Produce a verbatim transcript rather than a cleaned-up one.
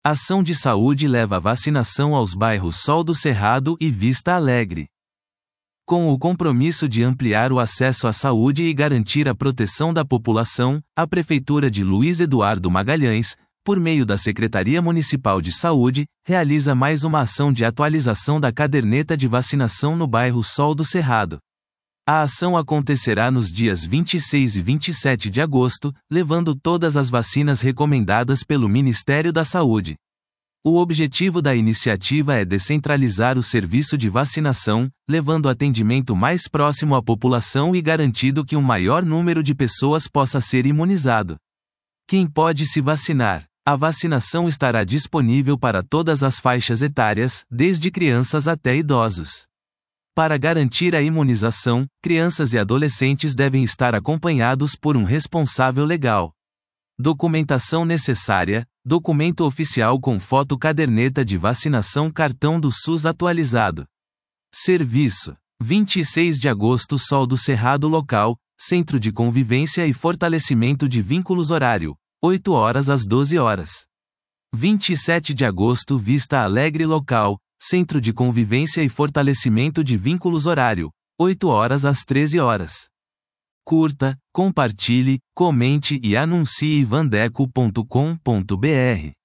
Ação de saúde leva a vacinação aos bairros Sol do Cerrado e Vista Alegre. Com o compromisso de ampliar o acesso à saúde e garantir a proteção da população, a Prefeitura de Luiz Eduardo Magalhães, por meio da Secretaria Municipal de Saúde, realiza mais uma ação de atualização da caderneta de vacinação no bairro Sol do Cerrado. A ação acontecerá nos dias vinte e seis e vinte e sete de agosto, levando todas as vacinas recomendadas pelo Ministério da Saúde. O objetivo da iniciativa é descentralizar o serviço de vacinação, levando atendimento mais próximo à população e garantindo que um maior número de pessoas possa ser imunizado. Quem pode se vacinar? A vacinação estará disponível para todas as faixas etárias, desde crianças até idosos. Para garantir a imunização, crianças e adolescentes devem estar acompanhados por um responsável legal. Documentação necessária: documento oficial com foto caderneta de vacinação cartão do SUS atualizado. Serviço: vinte e seis de agosto Sol do Cerrado local, Centro de Convivência e Fortalecimento de Vínculos horário, oito horas às doze horas. vinte e sete de agosto Vista Alegre local, Centro de Convivência e Fortalecimento de Vínculos horário, oito horas às treze horas. Curta, compartilhe, comente e anuncie vandeco ponto com ponto br.